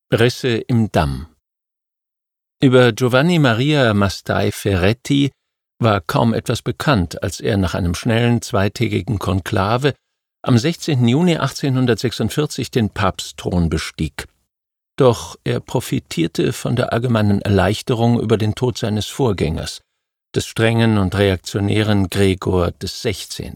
Risse im Damm. Über Giovanni Maria Mastai Ferretti war kaum etwas bekannt, als er nach einem schnellen zweitägigen Konklave am 16. Juni 1846 den Papstthron bestieg. Doch er profitierte von der allgemeinen Erleichterung über den Tod seines Vorgängers, des strengen und reaktionären Gregor XVI.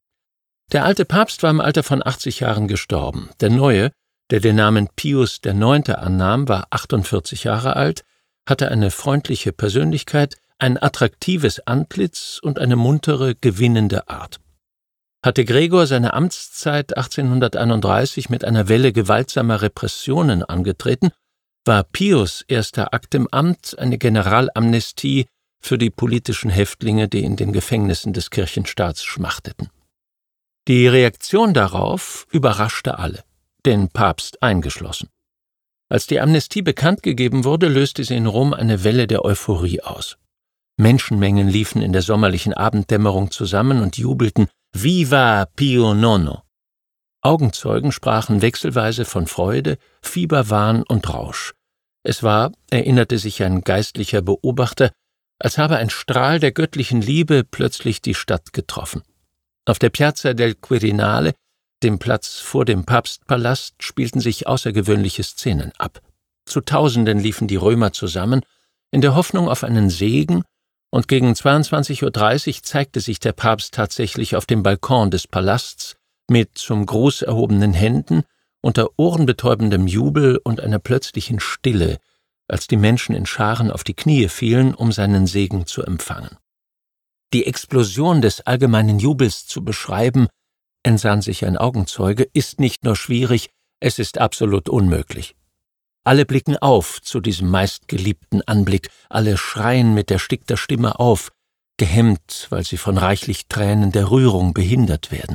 Der alte Papst war im Alter von 80 Jahren gestorben. Der neue, der den Namen Pius IX. Annahm, war 48 Jahre alt, hatte eine freundliche Persönlichkeit, ein attraktives Antlitz und eine muntere, gewinnende Art. Hatte Gregor seine Amtszeit 1831 mit einer Welle gewaltsamer Repressionen angetreten, war Pius' erster Akt im Amt eine Generalamnestie für die politischen Häftlinge, die in den Gefängnissen des Kirchenstaats schmachteten. Die Reaktion darauf überraschte alle, den Papst eingeschlossen. Als die Amnestie bekannt gegeben wurde, löste sie in Rom eine Welle der Euphorie aus. Menschenmengen liefen in der sommerlichen Abenddämmerung zusammen und jubelten »Viva Pio IX«. Augenzeugen sprachen wechselweise von Freude, Fieberwahn und Rausch. Es war, erinnerte sich ein geistlicher Beobachter, als habe ein Strahl der göttlichen Liebe plötzlich die Stadt getroffen. Auf der Piazza del Quirinale, dem Platz vor dem Papstpalast, spielten sich außergewöhnliche Szenen ab. Zu Tausenden liefen die Römer zusammen, in der Hoffnung auf einen Segen, und gegen 22:30 Uhr zeigte sich der Papst tatsächlich auf dem Balkon des Palasts mit zum Gruß erhobenen Händen, unter ohrenbetäubendem Jubel und einer plötzlichen Stille, als die Menschen in Scharen auf die Knie fielen, um seinen Segen zu empfangen. Die Explosion des allgemeinen Jubels zu beschreiben, entsann sich ein Augenzeuge, ist nicht nur schwierig, es ist absolut unmöglich. Alle blicken auf zu diesem meistgeliebten Anblick, alle schreien mit erstickter Stimme auf, gehemmt, weil sie von reichlich Tränen der Rührung behindert werden.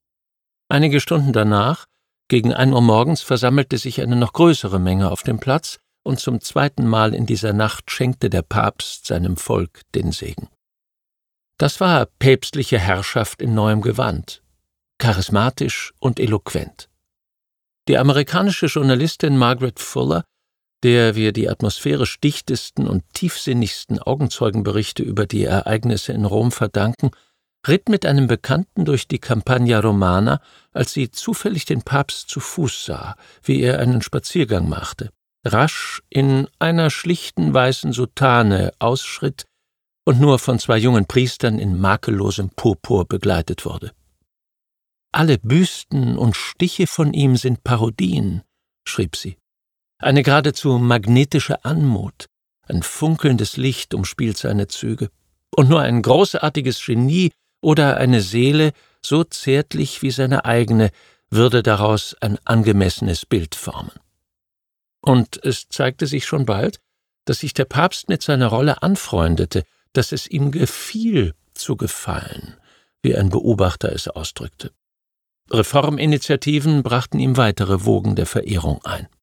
Einige Stunden danach, gegen 1 Uhr morgens, versammelte sich eine noch größere Menge auf dem Platz, und zum zweiten Mal in dieser Nacht schenkte der Papst seinem Volk den Segen. Das war päpstliche Herrschaft in neuem Gewand, charismatisch und eloquent. Die amerikanische Journalistin Margaret Fuller, der wir die atmosphärisch dichtesten und tiefsinnigsten Augenzeugenberichte über die Ereignisse in Rom verdanken, ritt mit einem Bekannten durch die Campagna Romana, als sie zufällig den Papst zu Fuß sah, wie er einen Spaziergang machte, rasch in einer schlichten weißen Soutane ausschritt und nur von 2 jungen Priestern in makellosem Purpur begleitet wurde. »Alle Büsten und Stiche von ihm sind Parodien«, schrieb sie. »Eine geradezu magnetische Anmut, ein funkelndes Licht umspielt seine Züge. Und nur ein großartiges Genie oder eine Seele, so zärtlich wie seine eigene, würde daraus ein angemessenes Bild formen.« Und es zeigte sich schon bald, dass sich der Papst mit seiner Rolle anfreundete, dass es ihm gefiel zu gefallen, wie ein Beobachter es ausdrückte. Reforminitiativen brachten ihm weitere Wogen der Verehrung ein.